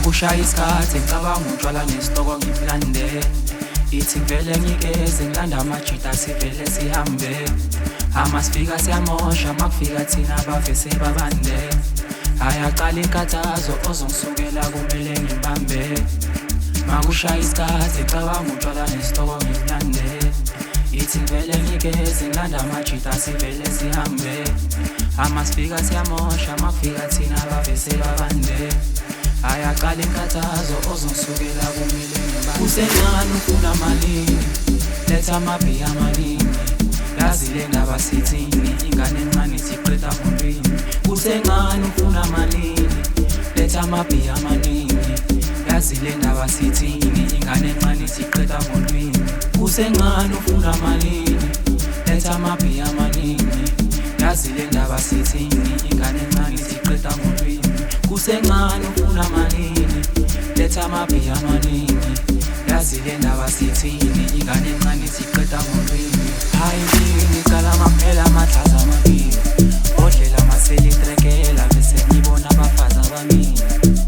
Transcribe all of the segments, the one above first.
Makushaya isikhathi ngicabanga utshwala nesitoko ngiblande. Ithi ngivele ngikeze ngilanda amajita sivele sihambe. Amasifika siyamosha makufika thina abavese babande. Ayaqala inkathazo ozongisukela kumele ngibambe. Makushaya isikhathi ngicabanga utshwala nesitoko ngiblande. Ithi ngivele ngikeze ngilanda amajita sivele sihambe. Amasifika siyamosha makufika thina abavese babande. Ayaqala inkathazo ozongisukela kumele ngibambe. Usencane ufuna malini, letha amabhiya amaningi. Yazile ndaba sithini, ingane encane siqeda mondweni. Usencane ufuna malini, letha amabhiya amaningi. Yazile ndaba sithini, ingane encane siqeda mondweni. Usencane ufuna malini, letha amabhiya amaningi. Yazile ndaba sithini, ingane encane siqeda mondweni. Usencane ufuna malini, letha amabhiya amaningi. Yazile ndaba sithini, ingane encane siqeda mondweni. Hayi ngicala amaphela amathatha amabili. Odlela maselitrekela bese ngibona abafazi abamini.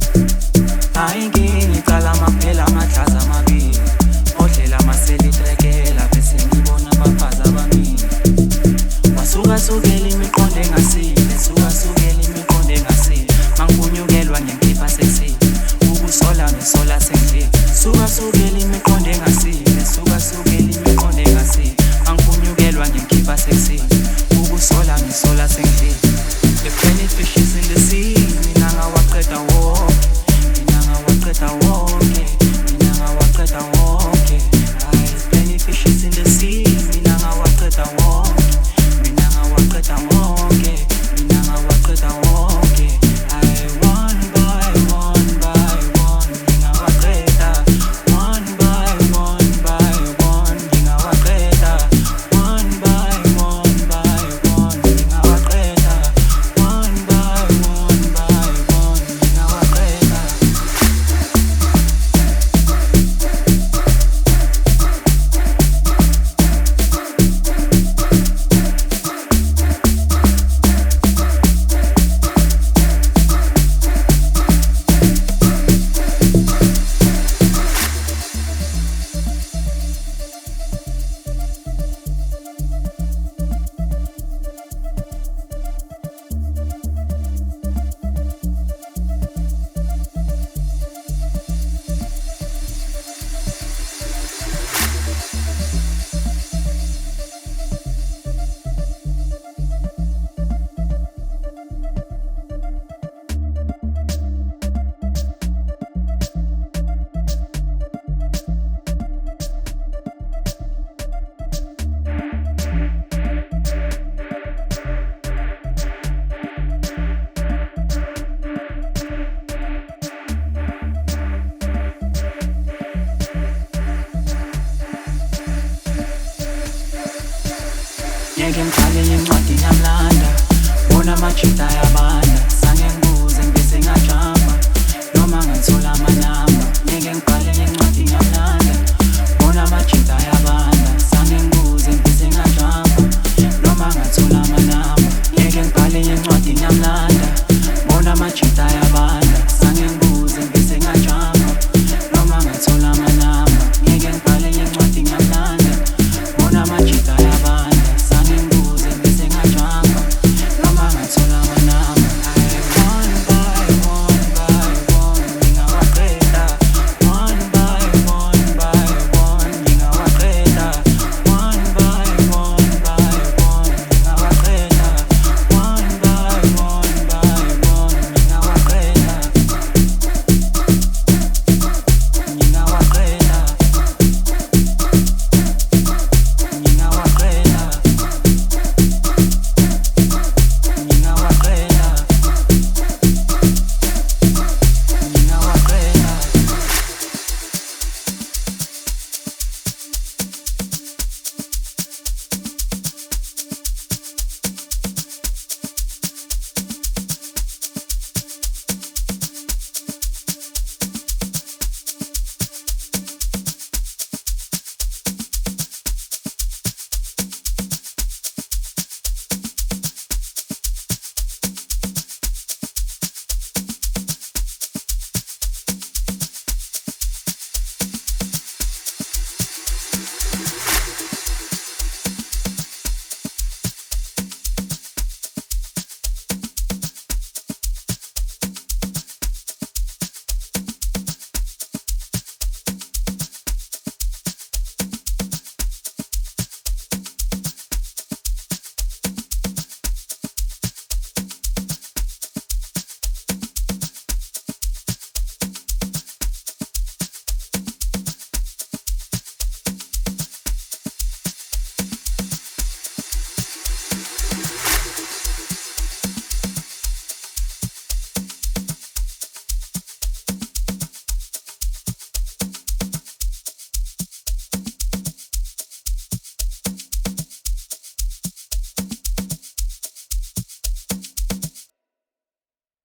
Hayi ngicala amaphela amathatha amabili. Odlela maselitrekela bese ngibona abafazi abamini. Wasukasukela imiqondo engasile, sukasukela imiqondo engasile. Mangibunyukelwa ngenkipa sexy, ukusola ngisola sengile. Sukasukela imiqondo engasile, sukasukela imiqondo engasile. Mangibunyukelwa ngenkipa sexy, ukusola ngisola sengile. The penny fishes in the sea, mina ngawaqeda wonke, mina ngawaqeda wonke, mina ngawaqeda wonke. The penny fishes in the sea, mina ngawaqeda wonke, mina ngawaqeda wonke, mina ngawaqeda wonke. One by one by one, ngingawaqeda. One by one by one, ngingawaqeda. One by one by one, ngingawaqeda. One by one by one, ngingawaqeda. Ngeke ngibhale incwadi yamlanda, bona amajita ayabanda. Sange ngibuze ngibese ngajama.